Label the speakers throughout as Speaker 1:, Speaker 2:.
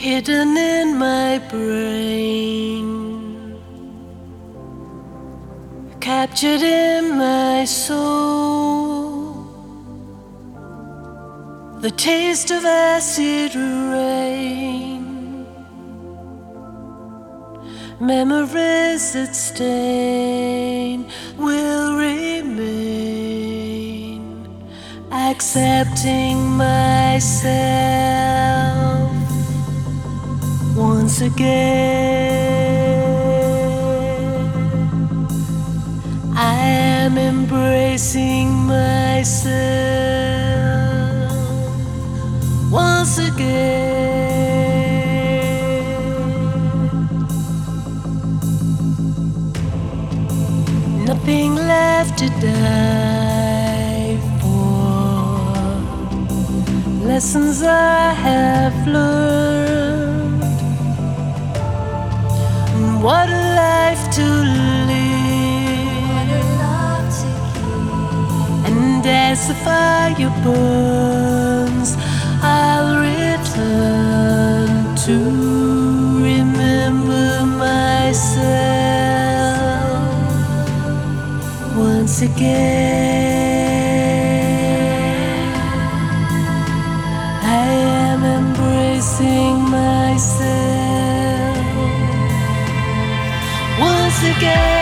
Speaker 1: hidden in my brain, captured in my soul, the taste of acid rain, memories that stain will remain, accepting myself once again. I am embracing myself once again. Nothing left to die for. Lessons I have learned. What a life to live. And as the fire burns, I'll return to remember myself once again. I am embracing myself once again.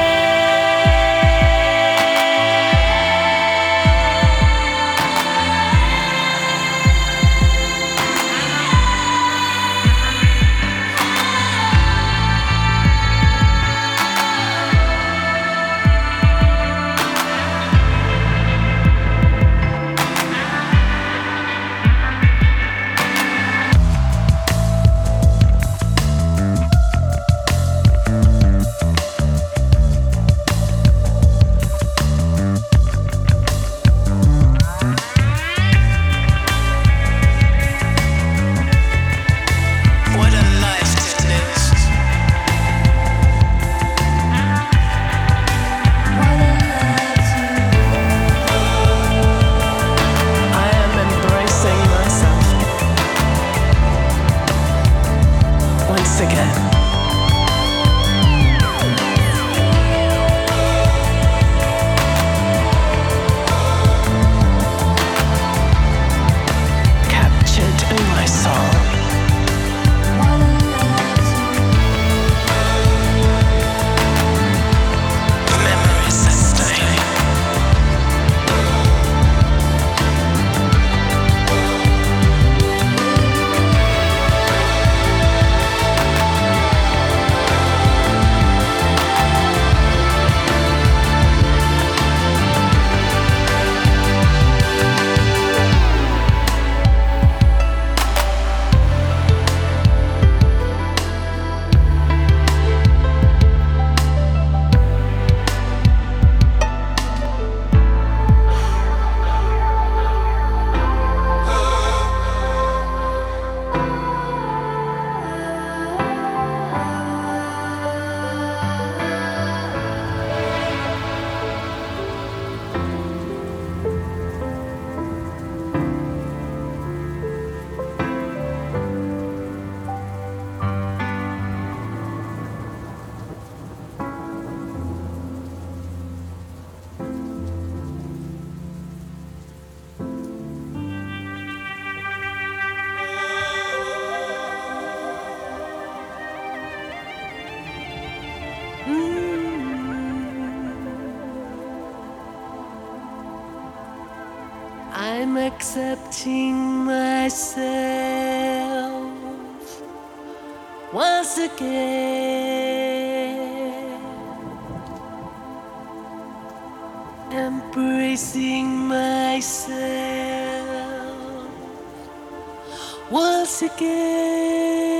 Speaker 1: I'm accepting myself once again, embracing myself once again.